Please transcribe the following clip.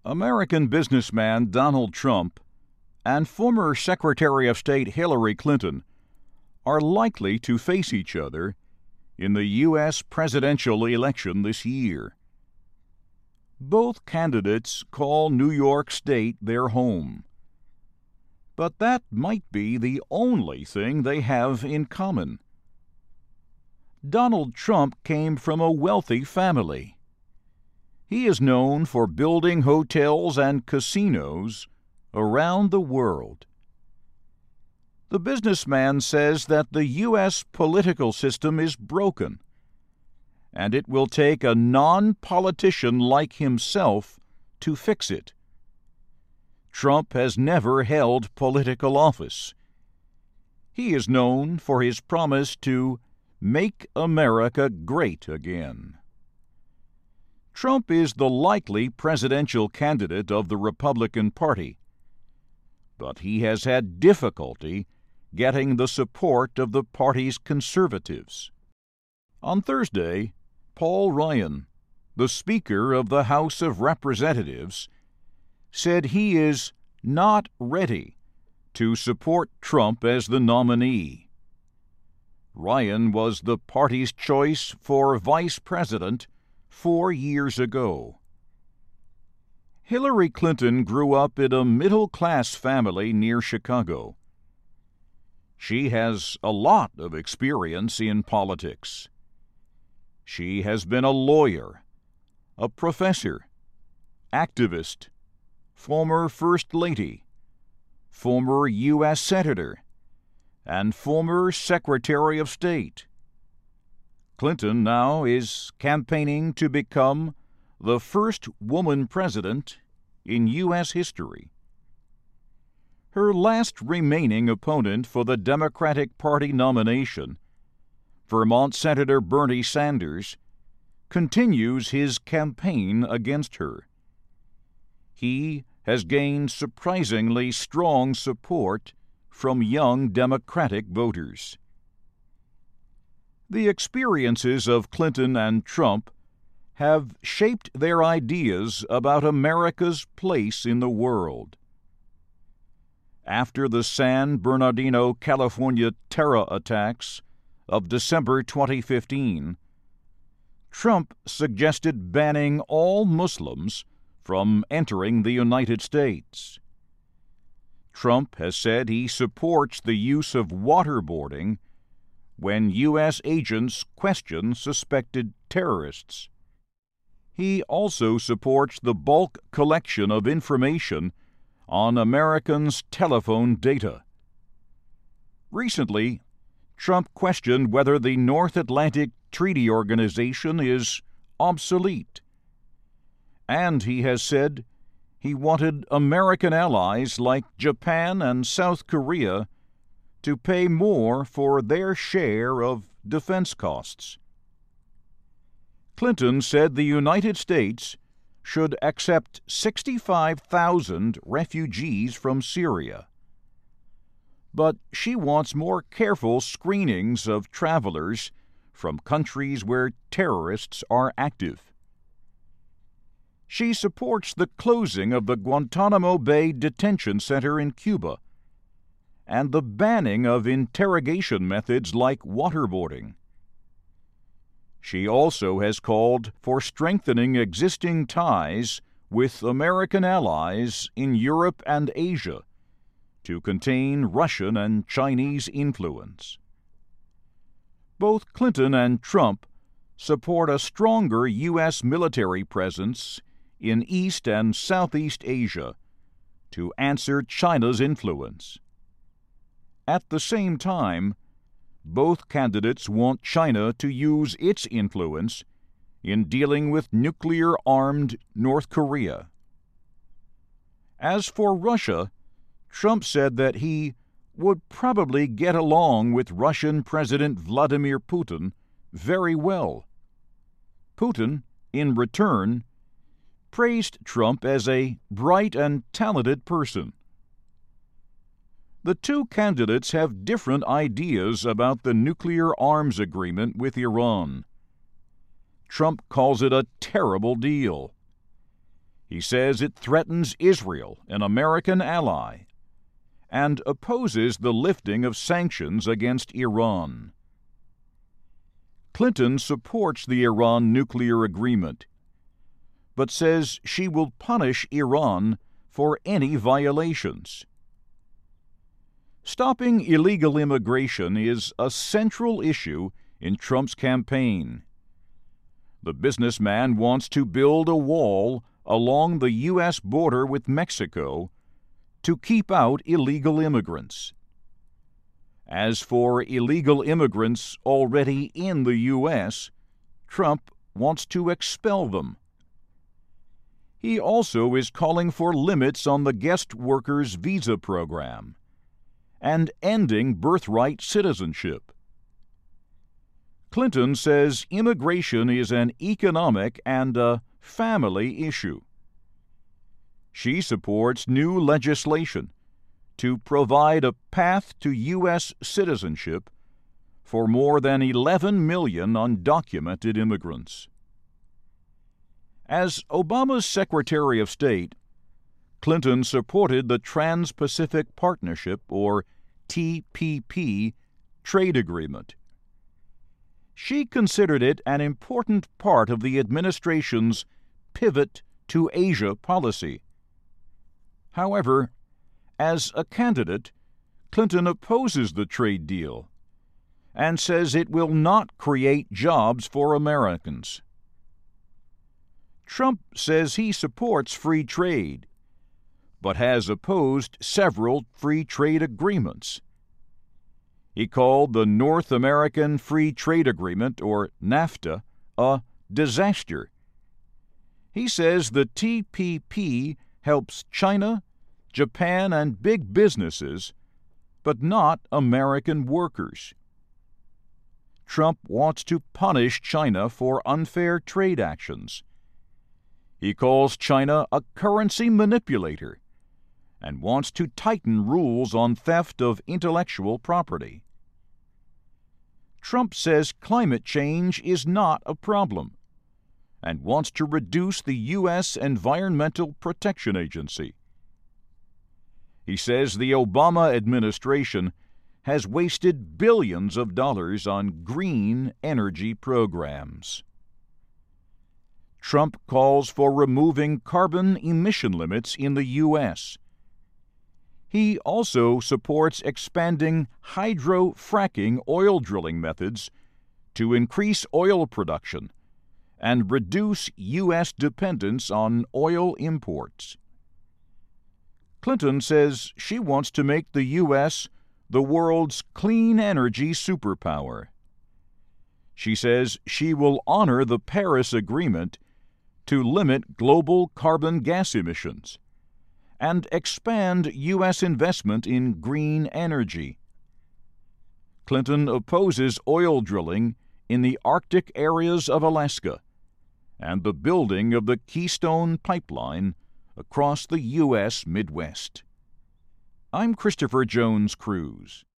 American businessman Donald Trump and former Secretary of State Hillary Clinton are likely to face each other in the U.S. presidential election this year. Both candidates call New York State their home. But that might be the only thing they have in common. Donald Trump came from a wealthy family. He is known for building hotels and casinos around the world. The businessman says that the U.S. political system is broken, and it will take a non-politician like himself to fix it. Trump has never held political office. He is known for his promise to make America great again. Trump is the likely presidential candidate of the Republican Party, but he has had difficulty getting the support of the party's conservatives. On Thursday, Paul Ryan, the Speaker of the House of Representatives, said he is not ready to support Trump as the nominee. Ryan was the party's choice for vice president 4 years ago. Hillary Clinton grew up in a middle-class family near Chicago. She has a lot of experience in politics. She has been a lawyer, a professor, activist, former First Lady, former U.S. Senator, and former Secretary of State. Clinton now is campaigning to become the first woman president in U.S. history. Her last remaining opponent for the Democratic Party nomination, Vermont Senator Bernie Sanders, continues his campaign against her. He has gained surprisingly strong support from young Democratic voters. The experiences of Clinton and Trump have shaped their ideas about America's place in the world. After the San Bernardino, California terror attacks of December 2015, Trump suggested banning all Muslims from entering the United States. Trump has said he supports the use of waterboarding when U.S. agents question suspected terrorists. He also supports the bulk collection of information on Americans' telephone data. Recently, Trump questioned whether the North Atlantic Treaty Organization is obsolete, and he has said he wanted American allies like Japan and South Korea to pay more for their share of defense costs. Clinton said the United States should accept 65,000 refugees from Syria. But she wants more careful screenings of travelers from countries where terrorists are active. She supports the closing of the Guantanamo Bay Detention Center in Cuba and the banning of interrogation methods like waterboarding. She also has called for strengthening existing ties with American allies in Europe and Asia to contain Russian and Chinese influence. Both Clinton and Trump support a stronger U.S. military presence in East and Southeast Asia to answer China's influence. At the same time, both candidates want China to use its influence in dealing with nuclear-armed North Korea. As for Russia, Trump said that he would probably get along with Russian President Vladimir Putin very well. Putin, in return, praised Trump as a bright and talented person. The two candidates have different ideas about the nuclear arms agreement with Iran. Trump calls it a terrible deal. He says it threatens Israel, an American ally, and opposes the lifting of sanctions against Iran. Clinton supports the Iran nuclear agreement, but says she will punish Iran for any violations. Stopping illegal immigration is a central issue in Trump's campaign. The businessman wants to build a wall along the U.S. border with Mexico to keep out illegal immigrants. As for illegal immigrants already in the U.S., Trump wants to expel them. He also is calling for limits on the guest workers' visa program and ending birthright citizenship. Clinton says immigration is an economic and a family issue. She supports new legislation to provide a path to U.S. citizenship for more than 11 million undocumented immigrants. As Obama's Secretary of State, Clinton supported the Trans-Pacific Partnership, or TPP, trade agreement. She considered it an important part of the administration's pivot to Asia policy. However, as a candidate, Clinton opposes the trade deal and says it will not create jobs for Americans. Trump says he supports free trade, but has opposed several free trade agreements. He called the North American Free Trade Agreement, or NAFTA, a disaster. He says the TPP helps China, Japan, and big businesses, but not American workers. Trump wants to punish China for unfair trade actions. He calls China a currency manipulator and wants to tighten rules on theft of intellectual property. Trump says climate change is not a problem and wants to reduce the U.S. Environmental Protection Agency. He says the Obama administration has wasted billions of dollars on green energy programs. Trump calls for removing carbon emission limits in the U.S. He also supports expanding hydro-fracking oil drilling methods to increase oil production and reduce U.S. dependence on oil imports. Clinton says she wants to make the U.S. the world's clean energy superpower. She says she will honor the Paris Agreement to limit global carbon gas emissions and expand U.S. investment in green energy. Clinton opposes oil drilling in the Arctic areas of Alaska and the building of the Keystone Pipeline across the U.S. Midwest. I'm Christopher Jones Cruz.